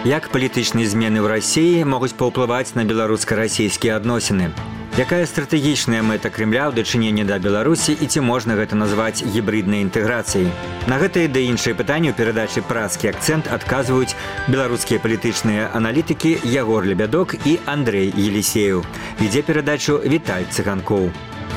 Як палітычныя змены ў Расіі могуць паўплываць на беларуска-расійскія адносіны? Якая стратэгічная мэта Кремля ў дачыненні да Беларусі і ці можна гэта назваць гібриднай інтэграцыяй? На гэтыя ды іншыя пытанні ў перадачы «Празкі акцэнт» адказваюць беларускія палітычныя аналітыкі Ягор Лебядок і Андрэй Елісеев. Вядзе перадачу Віталь Цыганкоў.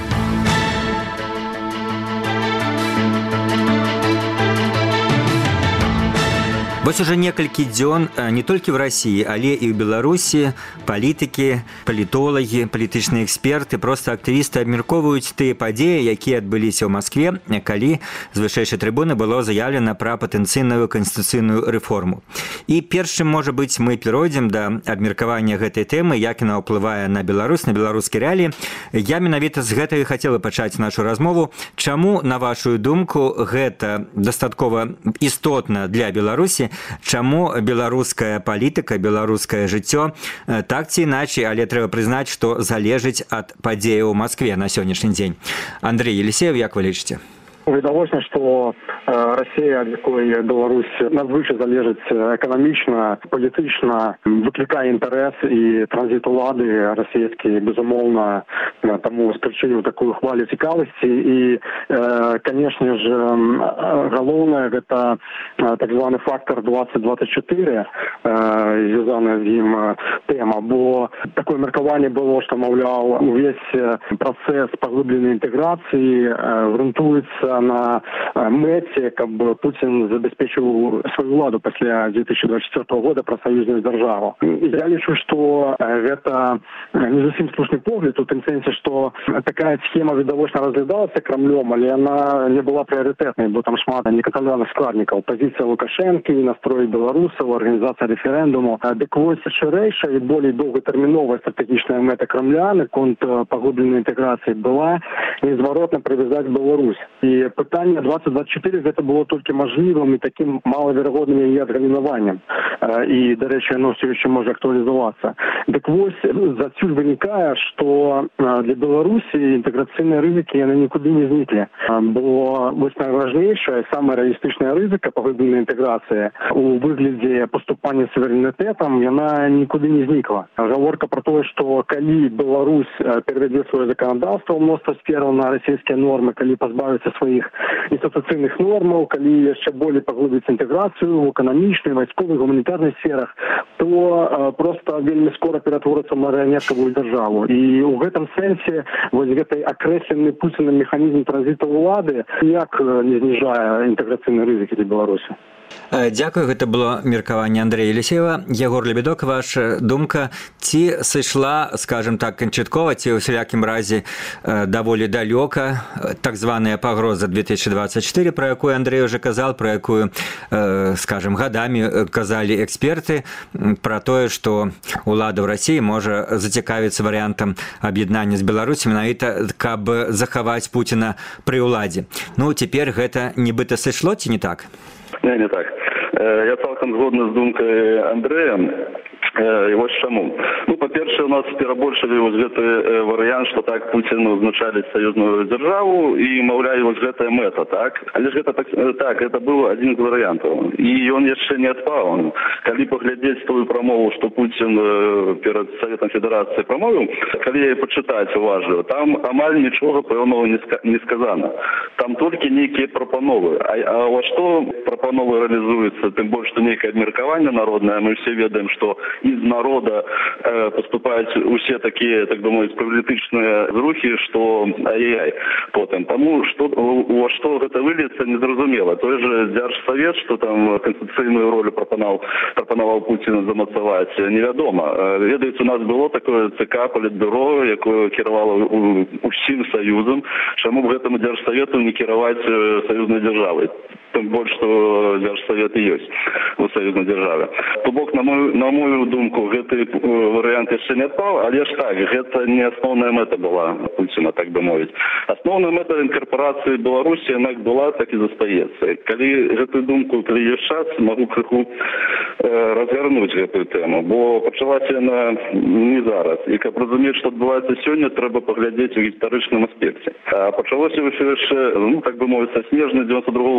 Вось уже некалькі дзён не толькі ў Расіі, але і ў Беларусі палітыкі, палітолагі, палітычныя эксперты, проста актывісты абмяркоўваюць тыя падзеі, якія адбыліся ў Маскве, калі з вышэйшай трыбуны было заявлена пра патэнцыйную канстытуцыйную рэформу. І першым, можа быць, мы перайдзем да абмеркавання гэтай тэмы, як яна ўплывае на Беларусь, на беларускія рэаліі. Я менавіта з гэтага хацела пачаць нашу размову. Чаму, на вашу думку, гэта дастаткова істотна для Беларусі? Чаму беларуская палітыка, беларускае жыццё так ці іначай, але трэба прызнаць, што залежыць ад падзеяў у Маскве на сённяшні дзень. Андрэй Елісеев, як вы лічыце? Відавочна, што Расія, ад якой Беларусь надзвычай залежыць эканамічна, палітычна, выклікае інтарэс і транзіт улады расійскі, безумоўна, таму спрычыніў такую хвалю цікавасці. І, канешне ж, галоўнае гэта так званы фактор 2024, звязаная з ім тэма, бо такое меркаванне было, што, маўляў, увесь працэс паглыбленай інтэграцыі грунтуецца на мэце, каб Пуцін забяспечыў сваю ўладу пасля 2024 года пра саюзную дзяржаву. Я лічу, што гэта не зусім слушны погляд у тым сэнсе, што такая схема відавочна разглядалася Крамлём, але яна не была прыярытэтнай, бо там шмат некантраляваных складнікаў. Пазіцыя Лукашэнкі, настрой беларусаў, арганізацыя рэферэндуму. Дык вось шырэйшая і болей доўгатэрміновая стратэгічная мэта Крамля наконт паглыбленай інтэграцыі была незваротна прывязаць Беларусь. І пытанне 2024 гэта было толькі мажлівым і такім малаверагодным яе адгалінаваннем. І, дарэчы, яно ўсё яшчэ можа актуалізавацца. Дык вось, адсюль вынікае, што для Беларусі інтэграцыйныя рызыкі яны нікуды не зніклі. Бо вось найважнейшая, самая рэалістычная рызыка паглыбленай інтэграцыі у выглядзе паступання суверэнітэтам, яна нікуды не знікла. Гаворка пра тое, што калі Беларусь перавядзе сваё заканадаўства ў мноства сфераў на расійскія нормы, калі пазбавіцца сваіх інстытуцыйных нормаў, калі яшчэ болей паглыбіць інтэграцыю ў эканамічнай, вайсковай, гуманітарнай сферах, то проста вельмі скора ператворыцца марыянеткавую дзяржаву. І ў гэтым сэнсе вось гэтай акрэслены Пуцінам механізм транзіту ўлады ніяк не зніжае інтэграцыйныя рызыкі для Беларусі. Дзякую, гэта было меркаванне Андрэя Елісеева. Ягор Лебядок, ваша думка, ці сышла, скажем так, канчаткова, ці ў усялякім разе даволі далёка так званая пагроза 2024, пра якую Андрэй уже казал, пра якую, скажем, гадамі казалі эксперты, пра тое, што ўлада ў Расіі можа зацікавіцца варыянтам аб'яднання з Беларусі, менавіта, каб захаваць Пуціна пры ўладзе. Ну, цяпер гэта нібыта сышло, ці не так? Не так. Я цалкам згодны з думкай Андрэя. І вось чаму. Ну, па-першае, у нас перабольшылі вось гэты варыянт, што так Пуцін узначаліць саюзную дзяржаву і, маўляе, вось гэтая мэта, так? Але ж гэта так, гэта быў адзін з варыянтаў. І ён яшчэ не адпаў. Калі паглядзець тую прамову, што Пуцін перад Саветам Федэрацыі прамовіў, калі яе пачытаць уважліва, там амаль нічога пэўнага не сказана. Там толькі нейкія прапановы. А во што прапановы рэалізуюцца? Тым больш, што нейкае абмеркаванне народнае, мы ўсе ведаем, што из народа поступаюць усе такія, так думаюць, палітычныя зрухі, што ай-яй потым. Таму во што гэта выльецца, незразумела. Той же Дзяржсавет, што там канстытуцыйную ролю прапанаваў Пуціна замацаваць, невядома. Ведаеце, у нас было такое ЦК, палітбюро, якое кіравала усім саюзам. Чаму б гэтаму Дзяржсавету не кіраваць саюзнай дзяржавай? Тым больш, што Дзяржсавет і ёсць у саюзнай дзяржаве. То бок, на мою думку, гэты варыянт яшчэ не адпаў, але ж так, гэта не асноўная мэта была Пуціна, так бы мовіць. Асноўная мэта інкарпорацыі Беларусі, яна была, так і застаецца. Калі гэтую думку прыйдзе час, магу крыху разгарнуць гэтую тэму, бо пачалася яна не зараз. І каб разумець, што адбываецца сёння, трэба паглядзець у гістарычным аспекце. А пачалося ўсё яшчэ, ну, так бы мовіць, са снежня 92-го года.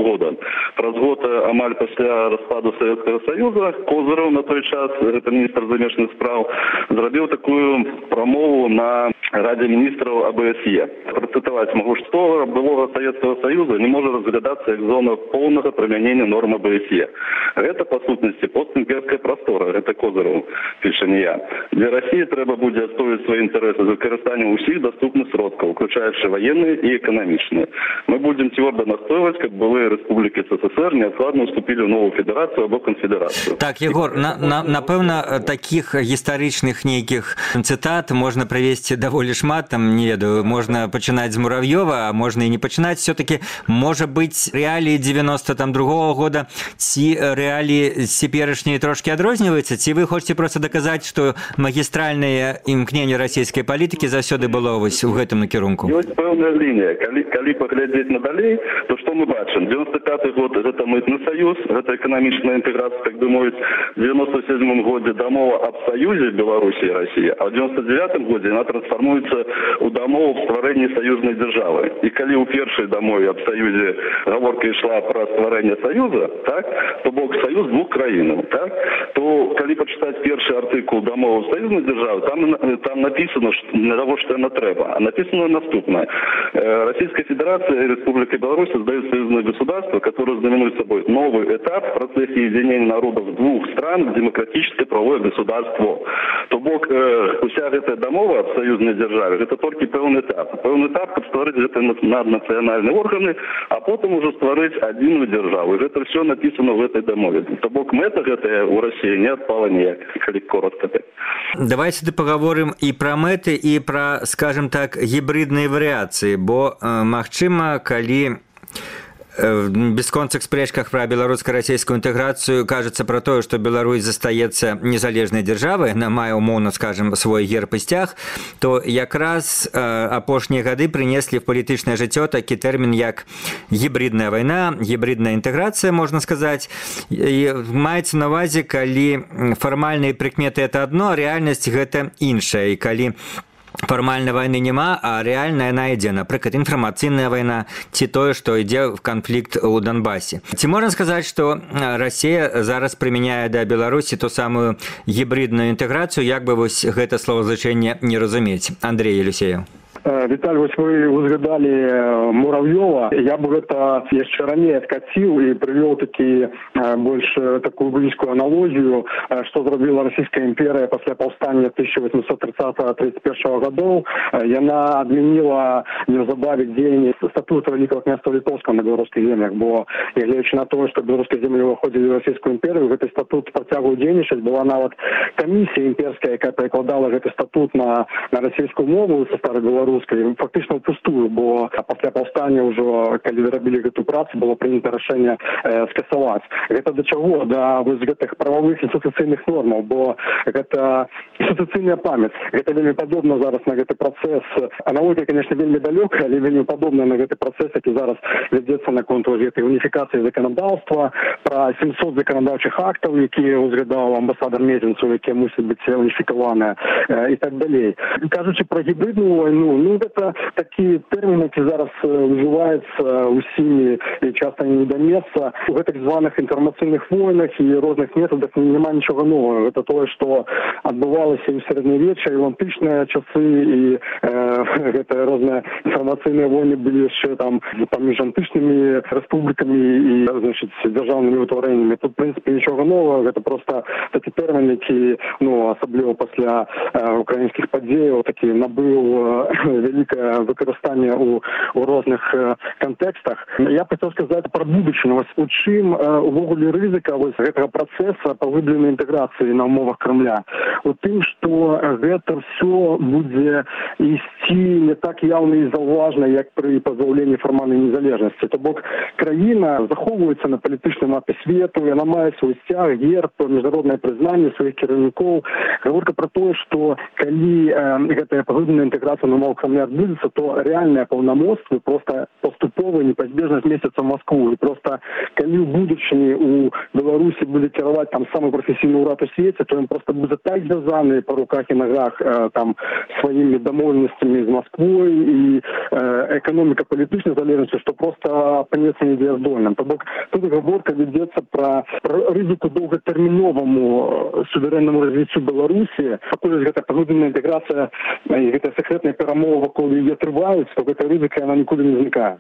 Праз год амаль пасля распаду Советского Союза Козырев на той час, это министр замежных справ, зробил такую промову на Раде министров ОБСЕ. Процитовать могу, что былого Советского Союза не может разглядаться как зона полного применения норм ОБСЕ. Это, по сутности, постимперская простора. Это Козырев, пише не я. Для России треба будет отстоять свои интересы за використанием усіх доступных сродков, включающих военные и экономичные. Мы будем твердо настаивать, как былые республики СССР неоткладно вступили в новую федерацию або конфедерацию. Так, Егор, напевно, таких гістарычных нейкіх цитат можна привести даволі шмат, там, не ведаю, можна пачынаць з Муравьёва, а можна і не пачынаць. Все-таки, может быть, реалии 92-го года, ці реалии цяперашнія трошки адрозніваюцца, ці вы хочаце просто доказать, что магістральнае імкненне расійскай палітыкі заўсёды было вось у гэтым накірунку? Ёсць пэўная лінія. Калі паглядзець надалей, то што мы бачым? 95-й год – гэта мытны саюз, гэта эканамічная інтэграцыя, так бы мовіць. В 97-м годзе дамова аб саюзе Беларусі і Расіі, а в 99-м годзе яна трансформуецца ў дамову аб стварэнні саюзнай дзяржавы. І калі ў першай дамове аб саюзе гаворка ішла пра стварэнне саюза, так, то бок саюз двух краінаў, так, то калі пачытаць першы артыкул дамовы саюзнай дзяржавы, там написано, што яна трэба. А написано наступное. Российская Федерация и Республика Беларусь создают союзное государство, которое знаменует собой новый этап в процессе единения народов двух стран в демократическое правовое государство. То бок, уся эта домова в союзной державе, это только певный этап. Певный этап, как створить это наднациональные органы, а потом уже створить одну державу. И это все написано в этой домове. То бок, мета это у России не отпала ніяк, коли коротко. Давайте поговорим и про мэты, и про, скажем так, гибридные вариации, бо, магчыма, калі в бесконцых спрэчках про беларуска-расійскую інтэграцыю кажется про тое, што Беларусь застаецца незалежнай дзяржавай, на мае умоўна, скажем, свой герб і сцяг, то якраз апошнія гады прынеслі в палітычнае жыццё такі тэрмін як гібридная вайна, гібридная інтэграцыя, можна сказаць. І маецца на ўвазе, калі фармальныя прыкметы это адно, а рэальнасць гэта іншая. І калі фармальнай вайны няма, а рэальная яна ідзе, напрыклад, інфармацыйная вайна, ці тое, што ідзе в канфлікт у Донбасе. Ці можна сказаць, што Расія зараз прымяняе да Беларусі ту самую гібридную інтэграцыю, як бы вось гэта словазначэнне не разумець? Андрей Елисеев. Віталь, вось вы узгадали Муравьева. Я бы это еще ранее откатил и привел больше такую близкую аналогию, что зробила Российская империя после повстания 1830-31 годов. Яна отменила неўзабаве дзеянне статута Великого княства Литовского на белорусских землях, бо глядячи на то, что белорусские земли выходили в Российскую империю, этот статут працягваў дзейнічаць. Была нават комиссия имперская, которая перекладала этот статут на российскую мову со старой белорусской, фактично впустую, бо пасля паўстання ўжо, калі рабілі гэту працу, было прынята рашэнне скасаваць. Гэта да чаго? Да вось гэтых правовых інстытуцыйных нормаў, бо гэта інстытуцыйная памяць. Гэта вельмі падобна зараз на гэты працэс. Аналогія, конечно, вельмі далёкая, але вельмі падобна на гэты працэс, які зараз вядзецца наконт гэтай уніфікацыі заканадаўства, пра 700 заканадаўчых актаў, якія узгадаў амбасадар Мезенцаў, якія мусяць быць уніфікаваныя і так далей. Кажучы пра гібридную вайну, это такие термины, которые зараз уживаются усими и часто не до места. В этих званых информационных войнах и разных методах нема ничего нового. Это то, что отбывалось и в средневечье, и в античные часы, и это разные информационные войны были еще там между античными республиками и, значит, державными утворениями. Тут, в принципе, ничего нового. Это просто такие термины, которые, особливо после украинских подій, такие набыл великое выкарыстание у розных контекстах. Я хотел сказать про будущее. У чым увогуле рызыка гэтага працэса паглыбленай інтэграцыі на умовах Кремля? У тым, што гэта все будзе ісці не так яўна і заўважна, як пры пазбаўленні фармальнай незалежнасці. То бок краіна захоўваецца на палітычнай мапе свету, яна мае свой сцяг, герб, міжнароднае прызнанне сваіх кіраўнікоў. Гаворка пра тое, што калі гэтая паглыбленая інтэграцыя на умовах Кремля отбудется, то реальные полномочия просто поступово и непозбежно вместятся в Москву. И просто, когда в будущем у Беларуси будет кировать там самый профессиональный урад у свете, то им просто будут так завязаны по руках и ногах там своими домовленностями с Москвой и экономика политической залежности, что просто понятно недеездольным. Тут оговорка ведется про ризику долготерминовому суверенному развитию Беларуси, поколькі гэта паглыбленая інтэграцыя і гэта секретная перамова вакол яе трываюць, то гэта рызыка яна нікуды не знікае.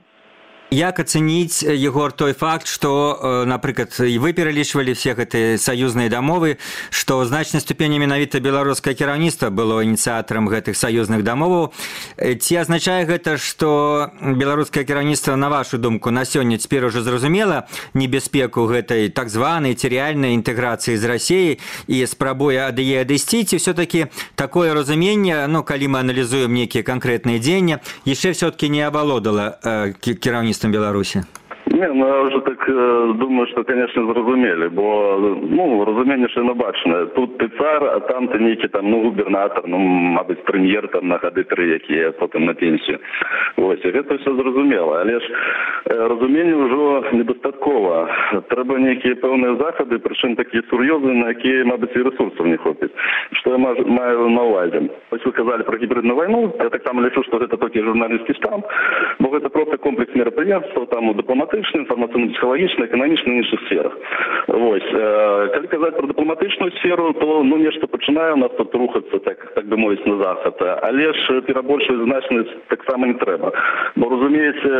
Як ацэніць, Егор, той факт, што, напрыклад, вы пералічвалі все гэтыя саюзныя дамовы, што значнай ступені менавіта беларускае кіраўніцтва было ініцыятарам гэтых саюзных дамоваў. Ці азначае гэта, што беларускае кіраўніцтва, на вашу думку, на сёння цяпер ужо зразумела небяспеку гэтай так званай ці рэальнай інтэграцыі з Расіяй і спрабуе ад яе адысці, ці ўсё-такі такое разуменне, ну, калі мы аналізуем нейкія канкрэтныя дзеянні, яшчэ ўсё-такі не авалодала кіраўніцтвам Беларуси? Не, ну я вже так думаю, що, звісно, зрозуміли, бо, ну, розуміння ще не бачне. Тут ти цар, а там ти ніякий там, ну, губернатор, ну, мабуть, прем'єр там на годи 3, які є потім на пенсію. Ось, і це все зрозуміло. Але ж розуміння вже недостатково. Треба ніякі певні заходи, причому такі серйозні, на які, мабуть, і ресурсів не хватить. Що я маю на увазі? Ось ви казали про гібридну війну, я так само лічу, що це тільки журналістський штамп, бо це просто комплекс мероприятств, там, дипломатичних, інформаційно-психологічна, економічна і інших сферах. Ось. Коли казати про дипломатичну сферу, то, ну, нечто починає у нас тут рухатися, так би мовити, на захід. Але ж перебільшувати значність так само не треба. Бо, розумієте,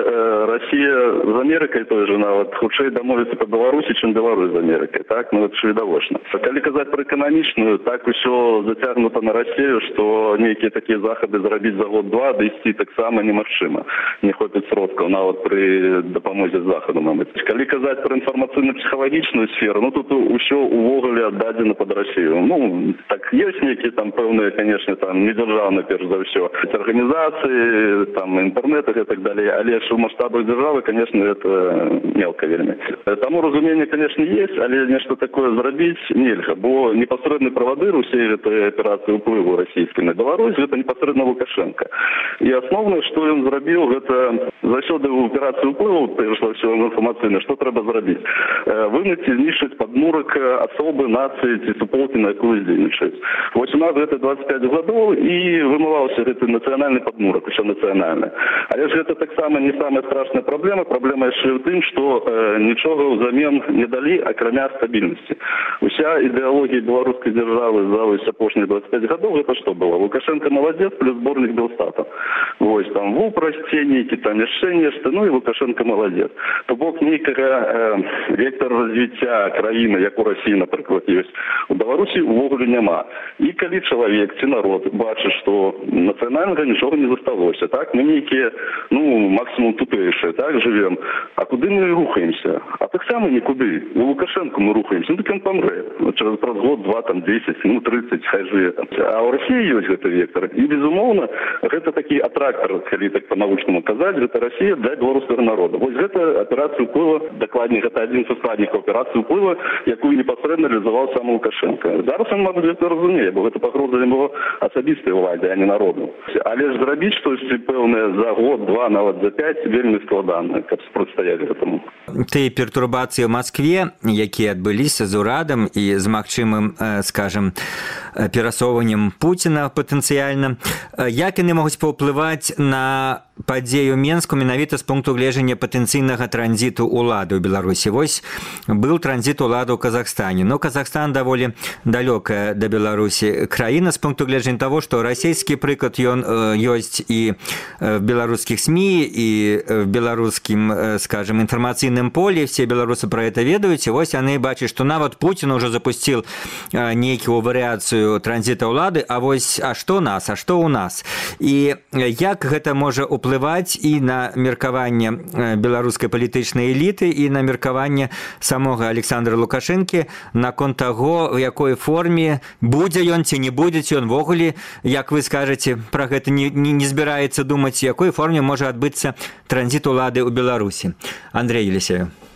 Росія з Америкою той же навіть худший домовиться по Білорусі, чим Білорусь з Америкою. Так? Ну, це ж видовочно. Коли казати про економічну, так усе затягнуто на Росію, що ніякі такі заходи зробити за год-два, дійти так само неможливо. Не хватить сродків навіть при допомозі заходу, мабуть. Коли казати про інформаційно-психологічну сферу, ну тут усе увогуле віддадено під Росію. Ну, так є які там певні, звісно, там недержавні, перш за все, організації, там інтернет і так далі, але ж в масштабах держави, звісно, це мелко вельми. Тому розуміння, звісно, є, але нечто таке зробити нельзя, бо непосередні проводир усієї цієї операції впливу російської на Білорусь, це непосередньо Лукашенко. І основне, що він зробив, це завжди в операції впливу, перейшло все інформаційне, що треба зробити? Винести, знищити подмурок особи, нації, ці суполки, на яку здійснюють. Ось у нас це 25 років і вимивався цей національний подмурок, ще національний. Але ж це так само не саме страшна проблема. Проблема ще в тим, що нічого взамін не дали, окрім стабільності. Уся ідеологія білоруської держави за ось останні 25 років, це що було? Лукашенко молодець, плюс зборник Белстата. Ось там в упростенні, які там рішення, ну і Лукашенко молодець. То бок нейкага вектор развіцця краіны, як у Росіі, напрыклад, ёсць, у Беларусі ўвогуле няма. І калі чалавек ці народ бачыць, што нацыянальнага нічога не засталося, так, мы нейкія, ну, максимум тутэйшыя, так, жывем. А куды мы рухаемся? А так само нікуды. У Лукашенко мы рухаемся, ну, так ён памрэ. Через год, 2, там, 10, ну, 30, хай жыве. А ў Расіі ёсць гэты вектор. І, безумоўна, гэта такі атрактор, калі так па-навучнаму казаць, гэта Расія для беларускага народа. Вось гэта операцию впливу, докладнее, это один со складников операции впливу, якую непосредственно реализовал сам Лукашенко. Зараз він, мабуть, це розуміє, бо це погроза його особистої влади, а не народу. Але ж зробити щось певне за год, 2, навіть за 5, вельми складно, як протистояти этому. Ті пертурбації в Москві, які відбулися з урадом і з магчимим, скажем, перасоўваннем Путіна патэнцыяльна, як яны могуць паўплываць на падзею Менску менавіта з пункту гледжання патэнцыйнага транзіту улады ў Беларусі. Вось быў транзіт улады ў Казахстане, но Казахстан даволі далёкая да Беларусі краіна з пункту гледжання таго, што расійскі прыклад ён ёсць і в беларускіх СМІ, і в беларускім, скажем, інфармацыйным полі, все беларусы пра гэта ведаюць, і вось яны бачаць, што нават Путін ужо запусціў нейкую варыяцыю транзіта ўлады, а вось а што нас, а што ў нас? І як гэта можа уплываць і на меркаванне беларускай палітычнай эліты, і на меркаванне самога Александра Лукашэнкі наконт таго, у якой форме будзе ён ці не будзе ён ввогуле, як вы скажаце, пра гэта не збіраецца думаць, якой форме можа адбыцца транзіт улады ў Беларусі. Андрей Елисеев.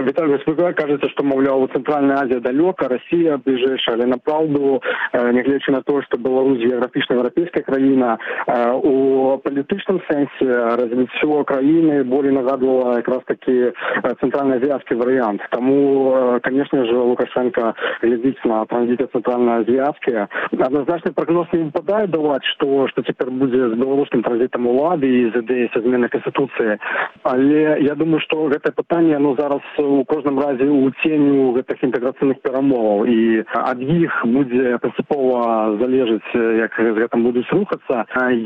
Віталій, ви кажете, що, мовляв, Центральна Азія далека, Росія ближайша, але направду, неглядячи на те, що Білорусь географічно європейська країна, у політичному сенсі розвиття країни більше нагадувало якраз таки центральноазіатський варіант. Тому, звісно ж, Лукашенко глядить на транзиті центральноазіатське. Однозначно прогноз не випадає давати, що тепер буде з білоруським транзитом влади і з ідеєю зміни Конституції. Але я думаю, що це питання зараз у кожному разі у тіню цих інтеграційних перемов. І від їх буде принципово залежати, як з цим будуть рухатися.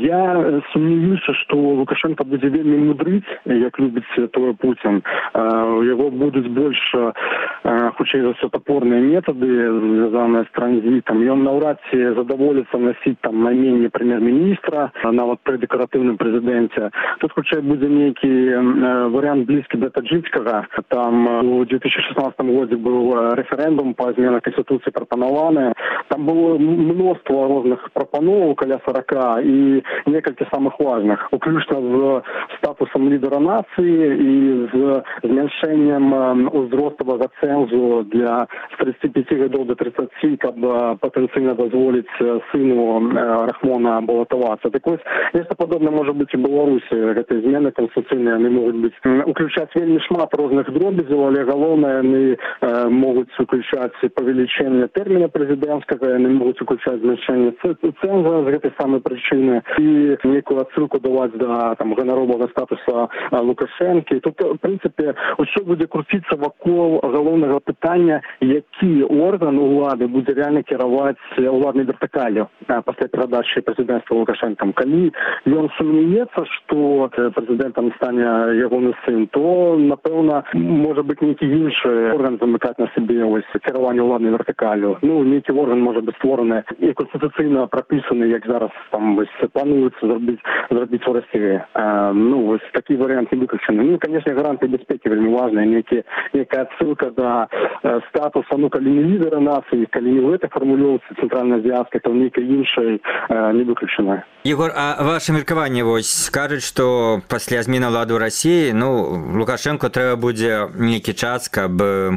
Я сумніваюся, що Лукашенко буде вельми мудрить, як любить той Путін. Його будуть більше, хоча й за все, топорні методи, зв'язані з транзитом. І він навряд чи задоволиться носити там найменні прем'єр-міністра, навіть при декоративному президенті. Тут хоча й буде некий варіант близький до таджикського. Там у 2016 році був референдум по зміні Конституції пропонований. Там було множество різних пропонов, около 40, і кілька самих важливих, включно з статусом лідера нації і з зменшенням узростового цензу для з 35 років до 30, щоб потенційно дозволити сину Рахмона балотуватися. Так ось, нечто подобне може бути і в Білорусі. Ці зміни конституційні, вони можуть бути включати вельми шмат різних дробізів, але головне, вони можуть включати повеличення терміну президентського, вони можуть включати зменшення цензу з цієї самої причини і ніяку відсилку давати до гонорового статусу Лукашенки. Тут, в принципі, усе буде крутитися вокруг головного питання, який орган у влади буде реально керувати владною вертикалью після передачі президентства Лукашенком. Коли він сумнівається, що президентом стане його син, то, напевно, може бути який інший орган замикати на собі ось керування владною вертикалью. Ну, який орган може бути створений і конституційно прописаний, як зараз там ось планується зробити в Росії. Ось такий варіант не виключений. Ну, звісно, гарантії безпеки вельми важливі, яка відсилка до статусу, коли не лідера нації, коли не в цій формулюваці центральноазіатській, то в некій іншій не виключена. Егор, а ваше меркаванне вось скажуць, што пасля змены ўладу Расіі, Лукашенко трэба будзе нейкі час, каб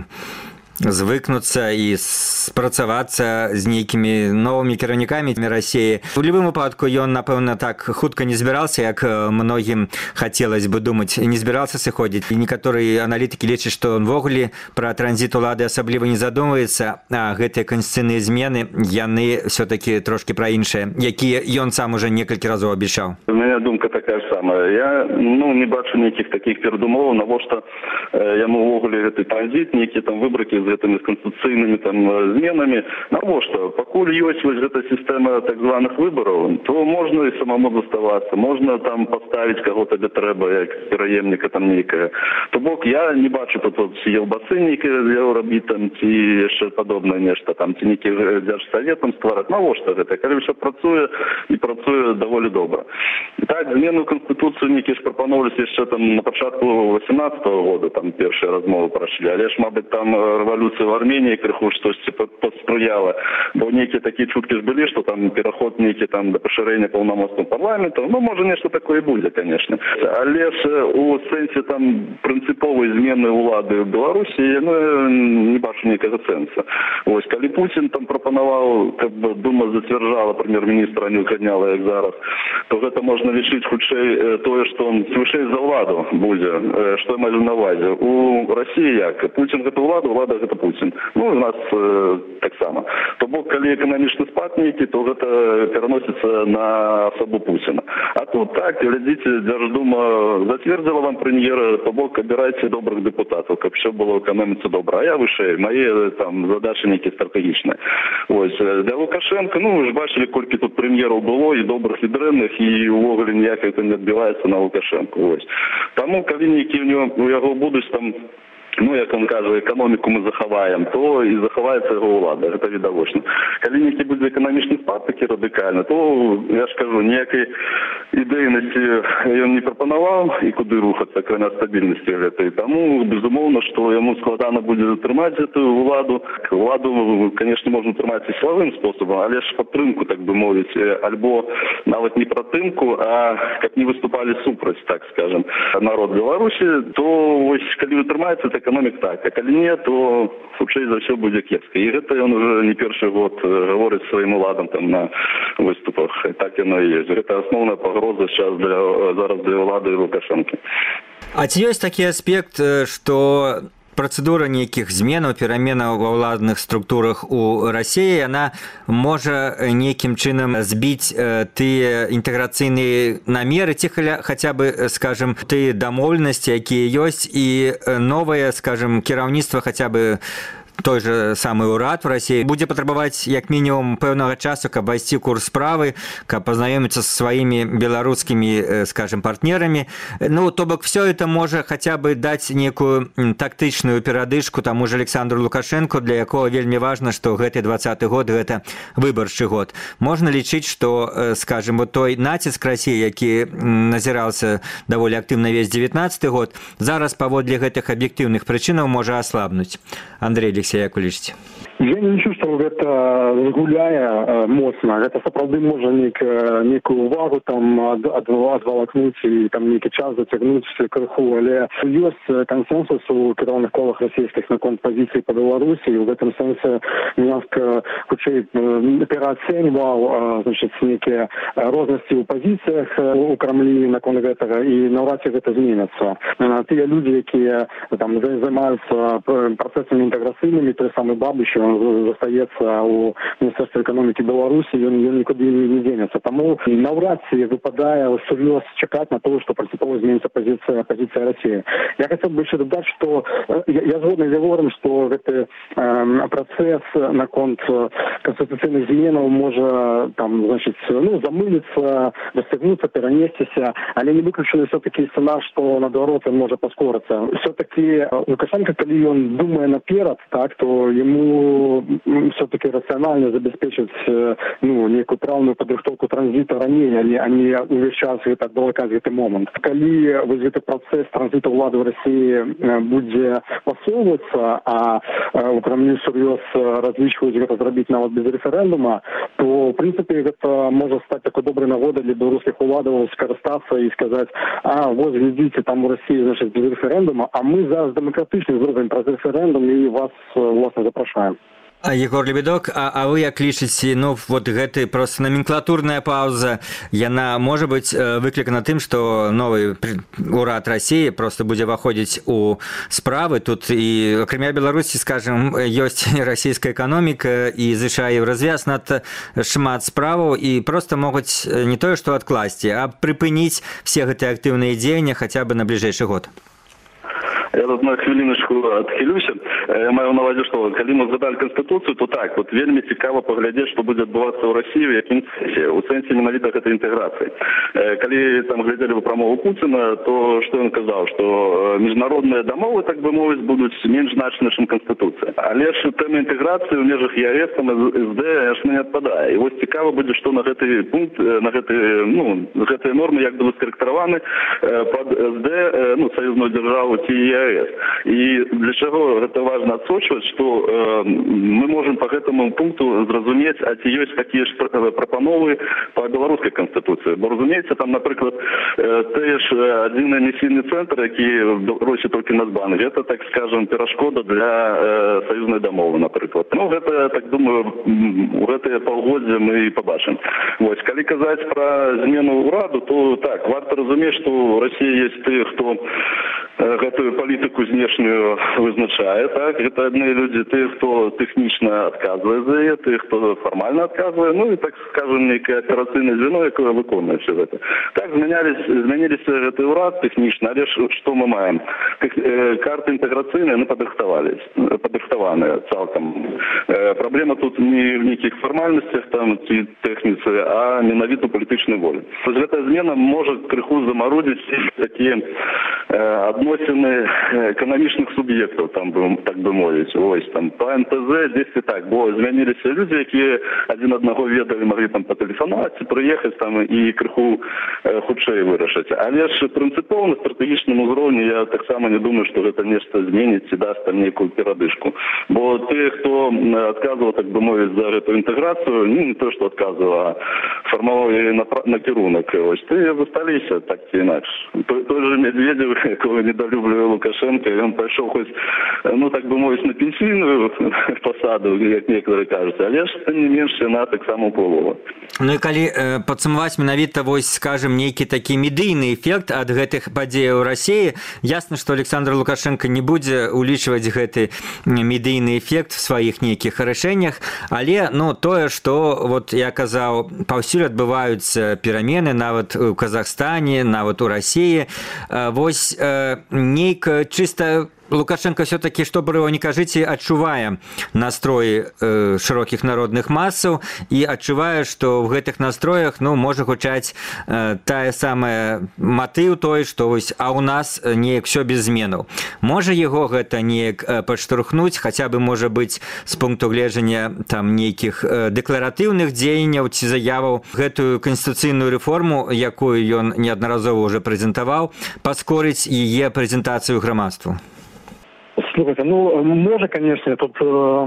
звыкнуцца і спрацавацца з нейкімі новымі кіраўнікамі Расіі. У любым выпадку ён, напэўна, так хутка не збіраўся, як многім хацелось бы думаць, не збіраўся сыходзіць. І некаторыя аналітыкі лічаць, што увогуле пра транзіт улады асабліва не задумваецца, а гэтыя канстытуцыйныя змены, яны все-таки трошки пра іншыя, якія ён сам уже некалькі разоў абяцаў. У меня думка такая ж самая. Я не бачу ніякіх таких перадумоваў, навошта яму ўвогуле гэты транзіт, нейкія там выбракі з гэтымі конституцыйнымі там зменамі. Навошта? Пакуль ёсць вось гэта сістэма так званых выбараў, то можна і самому заставацца, можна там паставіць каго табе трэба, як пераемніка там нейкая. То бок я не бачу тут елбасы нейкія рабіць там ці яшчэ падобнае нешта там, ці нейкі дзяржсаветам ствараць. Навошта гэта? Калі ўсё працуе і працуе даволі добра. Так, змену Конституцыю нейкі ж прапаноўваліся яшчэ там на пачатку 18-го года, там першыя размовы прашлі, але ж, мабыць, там рэвалюцыя в Армении крыху штосьці паспрыяла, бо нейкія такія чуткі ж былі, што там пераход нейкі там да пашырэння паўнамоцтваў парламенту, можа нешта такое будзе, конечно. Але ж у сэнсе там прынцыповай змены ўлады ў Беларусі не бачу нейкага сэнса. Вось, калі Путін там прапанаваў, каб Дума зацвярджала прэм'ер-міністра, не узгадняла, як зараз, то гэта можна лічыць хутчэй тое, што он вышэй за ўладу будзе, што я маю на ўвазе. У Расіі як? Путін гэта ўлада, ўлада гэта Путін. У нас таксама. То бок, калі эканамічны спад нейкі, то гэта пераносіцца на асобу Пуціна. А тут так, глядзіце, Дзярждума зацвердзіла вам прэм'ера, то бок, абірайце добрых дэпутатаў, каб все было ў эканоміцы добра. А я вышэй, мае там задачы нейкія стратэгічныя. Ось, для Лукашенка, вы ж бачылі, колькі тут прэм'ераў было, і добрых, і дрэнных, і ўвогуле ніяк это не адбіваецца на Лукашенку. Ось. Таму, калі нейкі у яго будуць там, як он кажа, эканоміку мы захаваем, то і захаваецца яго ўлада, гэта відавочна. Калі нейкі будзе эканамічны спад такі радыкальны, то, я ж кажу, ніякай ідэйнасці ён не прапанаваў і куды рухацца, акрамя стабільнасці гэтай. Таму, безумоўна, што яму складана будзе затрымаць гэтую ўладу. Ўладу, конечно, можна трымаць і сілавым спосабам, але ж падтрымку, так бы мовіць, альбо нават не пратымку, а каб не выступалі супраць, так скажем, народ Беларусі, то вось, калі вы трымаеце так эканомік так, а калі не, то хутчэй за ўсё будзе кепска. І гэта ён уже не першы год гаворыць сваім уладам там на выступах. Так яно і ёсць. Гэта асноўная пагроза зараз для ўлады Лукашэнкі. А ці ёсць такі аспект, што процедура нейкіх зменаў, пераменаў ва ўладных структурах у Расіі, яна можа нейкім чынам збіць тыя інтэграцыйныя намеры, ці хаця бы, скажем, тыя дамоўленасці, якія ёсць, і новае, скажем, кіраўніцтва хаця бы той же самый урад в России будзе патрабаваць як мінімум пэўнага часу, каб вайсці курс справы, каб пазнаёміцца са сваімі беларускімі, скажем, партнерамі. Ну, то бок, все это можа хаця бы даць некую тактычную перадышку таму же Александру Лукашенко, для якого вельмі важна, што гэты 20-й год гэта выбарчы год. Можна лічыць, што, скажем, вот той націск Расіі, які назіраўся даволі актыўна весь 19-й год, зараз паводле гэтых аб'ектыўных прычынаў можа аслабнуць. Андрей Алексеевич, як вы лічыце? Я не лічу, што гэта згуляе моцна. Гэта сапраўды можа нейкую увагу там адвалакнуць і там нейкі час зацягнуць крыху, але ёсць кансенсус у кіроўных колах расійскіх наконт пазіцыі па Беларусі, і ў гэтым сэнсе Мінск хутчэй пераацэньваў нейкія рознасці ў пазіцыях у Крамлі наконт гэтага, і наўрад ці гэта зменяцца. Тыя людзі, якія там займаюцца працэсамі інтэграцыйнымі, той самы Бабыч, застаецца ў Міністэрстве эканомікі Беларусі, ён нікуды не дзенецца. Таму наўрад ці выпадае сур'ёз чакаць на тое, што прынцыпова зменіцца пазіцыя Расіі. Я хацеў бы яшчэ дадаць, што я згодны з Егорам, што гэты працэс наконт канстытуцыйных зменаў можа там, значыць, замыліцца, дасягнуцца, перанесціся, але не выключаны все-таки сцэнар, што наадварот ён можа паскорыцца. Все-таки Лукашенко, калі ён думае наперад, так, то ему все-таки рационально забеспечить некую правную падрыхтоўку транзита ранее, а не увесь час гэта адвалакаць гэты момант. Калі вось гэты працэс транзита ўлады ў Расіі будзе пасоўвацца, а ў Крамлі сур'ёз разлічваюць гэта зрабіць нават без рэферэндума, то в прынцыпе гэта можа стаць такой добрай нагодай для беларускіх уладаў скарыстацца і сказаць: а вось глядзіце, там у Расіі, значыць, без рэферэндума, а мы зараз дэмакратычна зробім праз рэферэндум і вас власна запрашаем. Егор Лебедок, а вы як лічыце, вот гэты просто номенклатурная пауза, яна можа быць выклікана тым, што новы урад Расіі просто будзе выходзіць у справы. Тут і акрамя Беларусі, скажем, ёсць расійская эканоміка і звычай развяз над шмат справаў, і просто могуць не тое што адкласці, а прыпыніць все гэтыя актыўныя дзеянні хаця бы на бліжэйшы год. Я тут на хвіліночку адхилюся. Я маю на увазі, што калі мы згадалі Конституцію, то так, от вельмі цікаво паглядзець, што будзе адбывацца ў Расіі, в якім сэнсе, у сэнсе менавіта гэтай інтэграцыі. Калі там глядзелі вы прамову Пуціна, то што ён казаў, што міжнародныя дамовы, так бы мовіць, будуць менш значныя, чым Конституцыя. Але ж тэма інтэграцыі ў межах ЕАЭС, там СД, яшчэ не адпадае. І вось цікава будзе, што на гэты пункт, на гэтыя нормы як будуць скарэктараваны пад СД, саюзную дзяржаву ці ЕАЭС. І для чаго гэта важна адсочваць, што мы можам па гэтаму пункту зразумець, а ці ёсць такія ж прапановы па беларускай канстытуцыі. Бо, разумеецца, там, напрыклад, тыя ж адзіны эмісійны цэнтр, які в Беларусі толькі Нацбанк, гэта, так скажем, перашкода для саюзнай дамовы, напрыклад. Гэта, так думаю, у гэтыя паўгоддзя мы і пабачым. Вось, калі казаць пра змену ўраду, то так, варта разумець, што ў Расіі ёсць тыя, хто гэтую палітыку знешнюю вызначае, так, гэта адны людзі, тыя, хто тэхнічна адказвае за яе, тыя, хто фармальна адказвае, і, так скажем, нейкае аперацыйнае звено, якое выконвае ўсё гэта. Так, змяніліся гэты ўрад тэхнічна, але што мы маем? Карты інтэграцыйныя падрыхтаваныя цалкам. Праблема тут не в нейкіх фармальнасцях там ці тэхніцы, а менавіта палітычнай волі. Гэтая змена можа крыху замарудзіць такія адносіны эканамічных суб'ектаў, там, так бы мовіць. Ось, там, па НПЗ дзесьці так, бо змяніліся людзі, якія адзін аднаго ведалі, маглі там патэлефанаваць, прыехаць там і крыху хутчэй вырашыць. Але ж прынцыпова на стратэгічным узроўні я таксама не думаю, што гэта нешта зменіць і даст там нейкую перадышку. Бо тыя, хто адказваў, так бы мовіць, за гэту інтэграцыю, не то, што адказваў, а фармаваў накірунак. Вось ты засталіся так ці інакш. Той же Медведев, якого недолюблює Лукашенко, ён пайшоў хоць, ну так бы мовіць, на пенсійную посаду, як некаторые кажуць, але ж не менш яна таксама ўплывала. Ну і калі падсумаваць менавіта, вось, скажем, нейкі такі медыйны эфект ад гэтых падзеяў у Расіі, ясна, што Александр Лукашенко не будзе улічваць гэты медыйны эфект в сваіх нейкіх рашэннях, але, ну, тое, што, вот я казаў, паўсюль адбываюцца перамены, нават у Казахстане, нават у Расіі, вось нейка чыста Лукашенко все-таки, што бы его не кажыце, адчувае настроі шырокіх народных масаў і адчувае, што ў гэтых настроях, ну, можа гучаць тая самая матыў той, што вось, а ў нас неяк все без зменаў. Можа яго гэта неяк падштурхнуць, хаця бы, можа быць, з пункту гледжання там нейкіх дэкларатыўных дзеянняў ці заяваў, гэтую канстытуцыйную рэформу, якую ён неаднаразова ўжо прэзентаваў, паскорыць яе прэзентацыю грамадству. Слухайте, ну, може, конечно, тут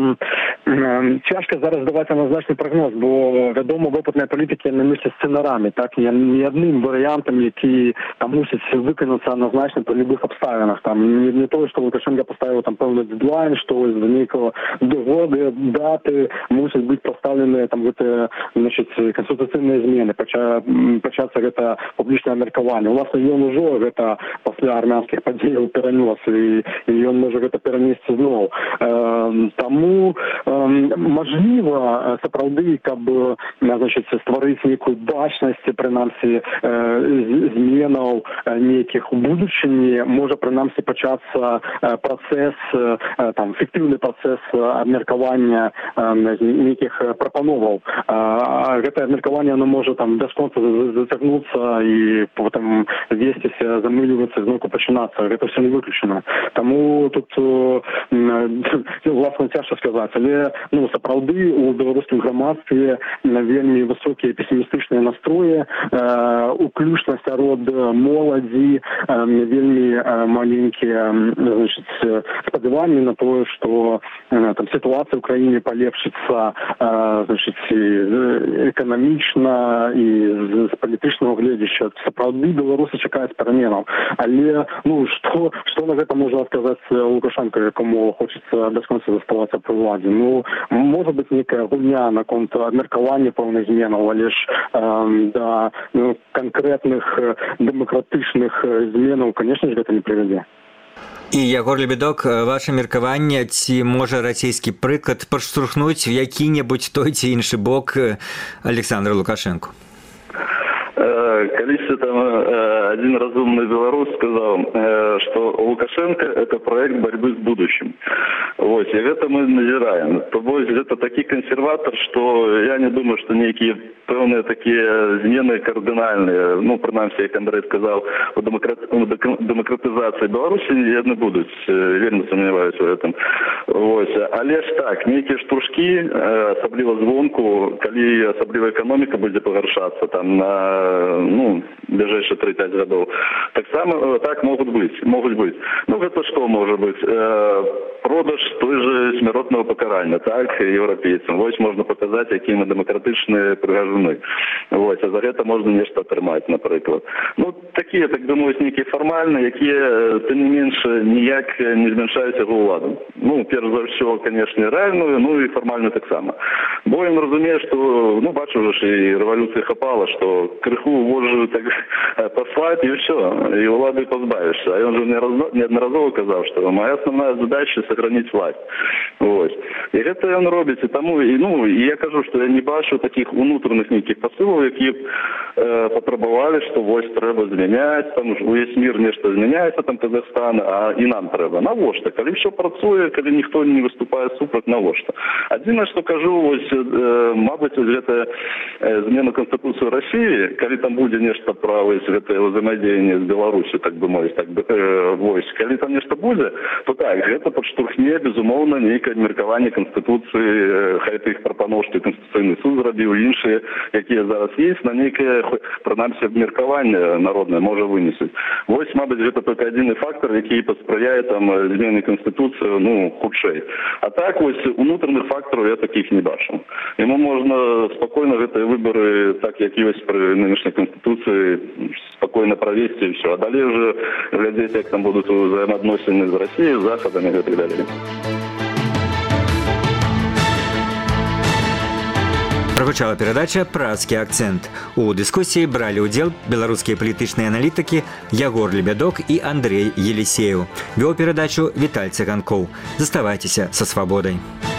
тяжко зараз давати однозначний прогноз, бо, відомо, в опитній політиці не мислять сценарами, так, ні одним варіантом, які там мусять виконатися однозначно при любых обставинах, там, не то, що Лукашенко поставив там певний дедлайн, що ось до ніякого догоди, дати мусять бути поставлені там, вот, значить, конституційні зміни, початься это публічне меркування. Власне, він уже это після армянських подій перенес, і він може это перенести знову. Тому, можливо, сапраўды, каб, значит, створить некую бачность, принамсі, зменаў неких у будучыні, може, принамсі, початься процесс, там, фіктивный процесс абмеркавання неких прапановаў. Гэта абмеркаванне, оно може, там, бясконца зацягнуцца і потом весціся, замылівацца, зноўку пачынацца. Гэта все не выключено. Тому тут власне цяжка сказаць, але, ну, сапраўды у беларускім грамадстве вельмі высокія песімістычныя настроі, уключна сярод моладзі, вельмі маленькія, значит, спадзяванні на тое, што там сітуацыя ў краіне палепшыцца, значит, эканамічна і з палітычнага гледзяча. Сапраўды беларусы чакаюць пераменаў, але, ну, што на гэта можа адказаць Лукашенко, якому хочется бесконечно заставаться при владі. Ну, може бути некая гульня на конт обміркування певних змінів, але ж до конкретних демократичних змінів, звісно ж, це не приведе. І, Ягор Лебедок, ваше меркаванне, ці можа расійскі прыклад падштурхнуць в які-небудзь той ці іншы бок Александра Лукашенко? Колись там один разумный белорус сказал, что Лукашенко – это проект борьбы с будущим. Вот, и это мы назираем. То есть это такой консерватор, что я не думаю, что некие певные такие змены кардинальные, ну, принаймні, як Андрей сказал, у демократизации Беларуси не будут, вельми сомневаюсь в этом. Вот. Але ж так, некие штуршки, особливо звонку, коли особливо экономика будет погоршаться там на, ну, ближайшие 3-5 годов. Так само, так могут быть. Ну, это что может быть? Продаж той же смертного покарання, так, європейцям. Ось можна показати, які ми демократичні пригажуни. Ось, а за це можна нечто отримати, наприклад. Ну, такі, так би мовити, які формальні, які, тим не менше, ніяк не зменшають його владу. Ну, перш за все, звісно, реальною, ну і формально так само. Бо він розуміє, що, ну, бачу вже, і революція хапала, що криху вожу так послать, і все, і влади позбавишся. А він же неодноразово казав, що моя основна задача – сохранить власть. Ось. І це він робить. І тому, і, ну, і я кажу, що я не бачу таких внутрішніх ніяких посилів, які потребували, що ось треба зміняти, там увесь мир нечто зміняється, там Казахстан, а і нам треба. Навошта? Коли все працює, коли ніхто не виступає супроти, навошта? Єдине, що кажу, ось, мабуть, ось це зміна Конституції Росії, коли там буде нечто про ось це взаємодіяння з Білорусі, так би мовити, так би, ось, коли там нечто буде, то так, це подштурхне, безумовно, некое меркаванне Конституції, хай тих пропонов, що Конституційний суд зробив, інші, які зараз є, кампроміс на нейкае, прынамсі, абмеркаванне народнае можа вынесіць. Вось, мабыць, гэта толькі адзіны фактор, які паспрыяе там змены Канстытуцыі, ну, хутчэй. А так, вось, унутраных фактараў я такіх не бачу. Яму можна спакойна гэтыя выбары, так як ёсць пры нынешняй Канстытуцыі, спакойна правесці і ўсё. А далей уже глядзець, як там будуць узаемаадносіны з Расіяй, з Захадам і гэтак далей. Прагучала перадача «Празкі акцэнт». У дыскусіі бралі ўдзел беларускія палітычныя аналітыкі Ягор Лебядок і Андрэй Елісеў. Вёў перадачу Віталь Цыганкоў. Заставайцеся са свабодай.